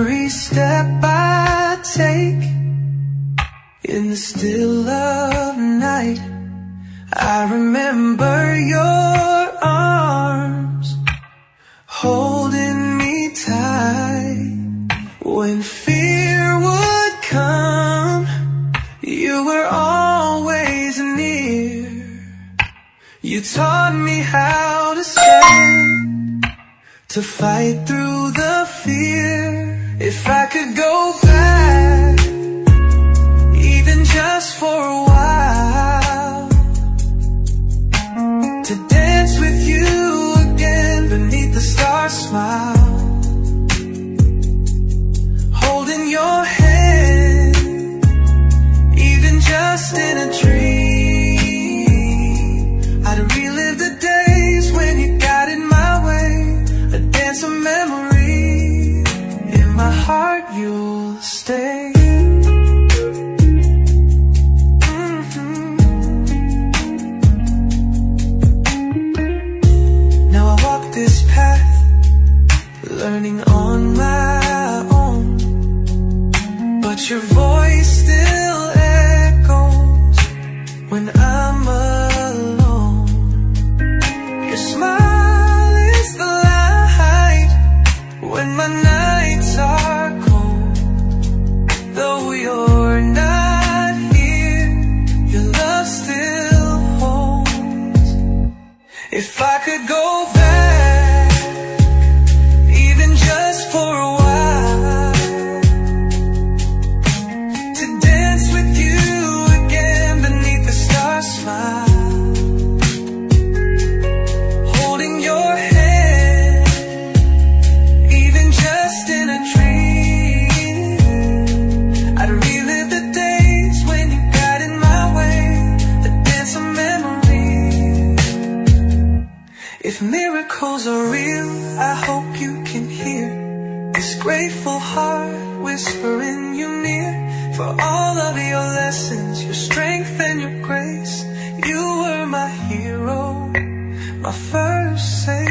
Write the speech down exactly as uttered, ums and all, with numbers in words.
Every step I take in the still of night, I remember your arms holding me tight. When fear would come, you were always near. You taught me how to stand, to fight through the fear. If I could go back, even just for a while, to dance with you again beneath the stars smile, holding your hand, even just in a dream. I'd relive the days when you got in my way, a dance of memory. In my heart you'll stay. Mm-hmm. Now I walk this path, learning on my own, but your voice still echoes when I'm alone. Your smile is the light when my nights are cold. Though you're not here, your love still holds. If I could go back, even just for a while, to dance with you again beneath the stars smile, holding your hand, even just in a dream. I'd relive the days when you got in my way, a dance of memory. If miracles are real, I hope you can hear this grateful heart whispering you near. For all of your lessons, your strength and your grace, you were my hero, my first savior.